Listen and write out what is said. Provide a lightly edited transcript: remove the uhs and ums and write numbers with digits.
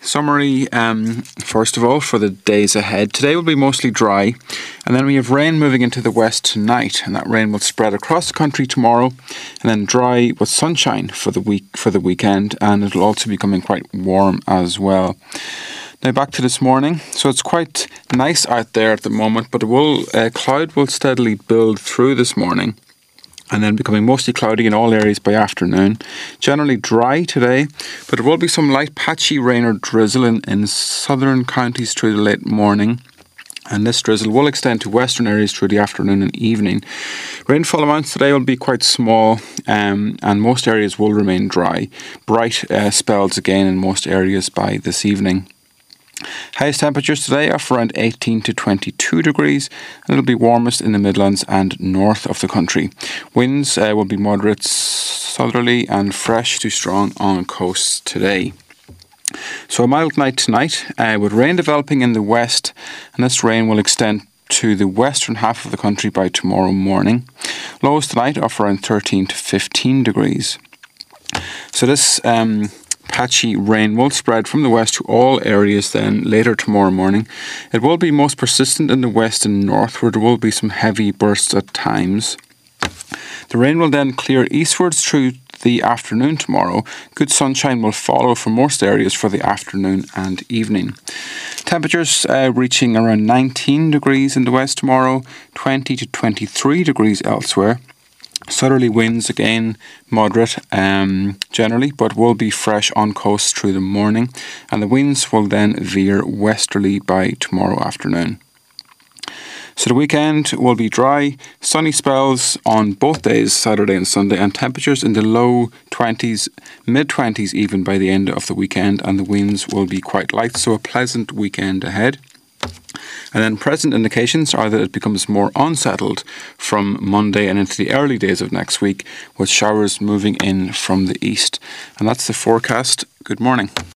Summary, first of all, for the days ahead. Today will be mostly dry, and then we have rain moving into the west tonight, and that rain will spread across the country tomorrow, and then dry with sunshine for the weekend, and it will also be becoming quite warm as well. Now back to this morning. So it's quite nice out there at the moment, but cloud will steadily build through this morning, and then becoming mostly cloudy in all areas by afternoon. Generally dry today, but there will be some light patchy rain or drizzle in southern counties through the late morning. And this drizzle will extend to western areas through the afternoon and evening. Rainfall amounts today will be quite small, and most areas will remain dry. Bright spells again in most areas by this evening. Highest temperatures today are around 18 to 22 degrees, and it'll be warmest in the Midlands and north of the country. Winds will be moderate southerly and fresh to strong on coasts today. So a mild night tonight, with rain developing in the west, and this rain will extend to the western half of the country by tomorrow morning. Lows tonight are around 13 to 15 degrees. So this patchy rain will spread from the west to all areas then later tomorrow morning. It will be most persistent in the west and north, where there will be some heavy bursts at times. The rain will then clear eastwards through the afternoon tomorrow. Good sunshine will follow for most areas for the afternoon and evening. Temperatures reaching around 19 degrees in the west tomorrow, 20 to 23 degrees elsewhere. Southerly winds again moderate generally, but will be fresh on coast through the morning, and the winds will then veer westerly by tomorrow afternoon. So the weekend will be dry, sunny spells on both days, Saturday and Sunday, and temperatures in the low 20s, mid-20s even by the end of the weekend, and the winds will be quite light, so a pleasant weekend ahead. And then present indications are that it becomes more unsettled from Monday and into the early days of next week, with showers moving in from the east. And that's the forecast. Good morning.